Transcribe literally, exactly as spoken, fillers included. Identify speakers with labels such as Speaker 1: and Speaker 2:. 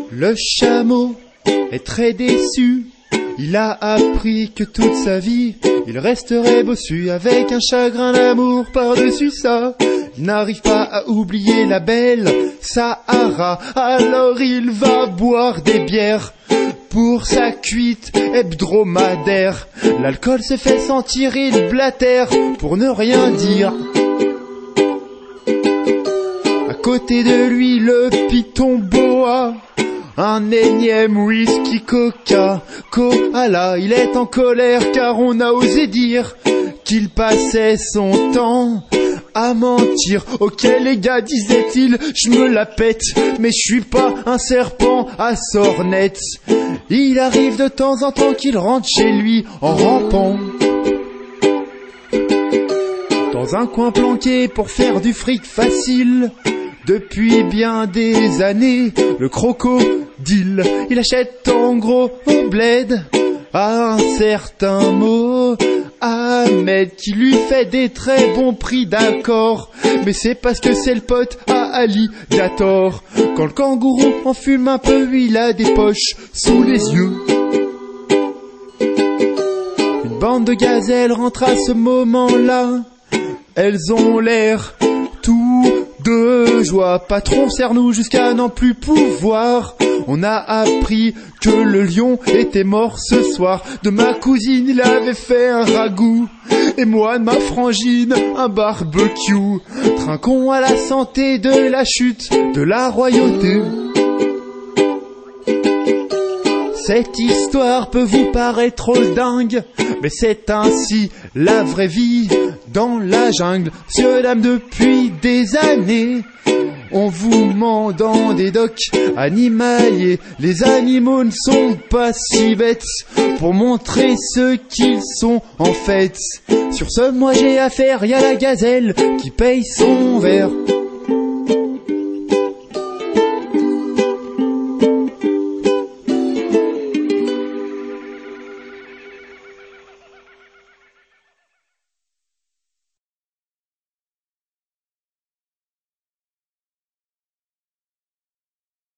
Speaker 1: Le chameau est très déçu. Il a appris que toute sa vie, il resterait bossu avec un chagrin d'amour par-dessus ça. Il n'arrive pas à oublier la belle Sahara, alors il va boire des bières pour sa cuite hebdomadaire. L'alcool se fait sentir, il blatère pour ne rien dire. À côté de lui, le python boa, un énième whisky coca koala. Il est en colère car on a osé dire qu'il passait son temps à mentir. Ok les gars, disait-il, je me la pète, mais je suis pas un serpent à sornettes. Il arrive de temps en temps qu'il rentre chez lui en rampant dans un coin planqué pour faire du fric facile. Depuis bien des années, le crocodile, il achète en gros au bled à un certain Mohamed qui lui fait des très bons prix, d'accord, mais c'est parce que c'est le pote à alligator. Quand le kangourou en fume un peu, il a des poches sous les yeux. Une bande de gazelles rentre à ce moment-là. Elles ont l'air tout de joie. Patron, serre-nous jusqu'à n'en plus pouvoir. On a appris que le lion était mort ce soir. De ma cousine, il avait fait un ragoût. Et moi, de ma frangine, un barbecue. Trinquons à la santé de la chute de la royauté. Cette histoire peut vous paraître trop dingue, mais c'est ainsi la vraie vie dans la jungle. Monsieur, dame, depuis des années, on vous ment dans des docks animaliers. Les animaux ne sont pas si bêtes pour montrer ce qu'ils sont en fait. Sur ce, moi j'ai affaire, y a la gazelle qui paye son verre.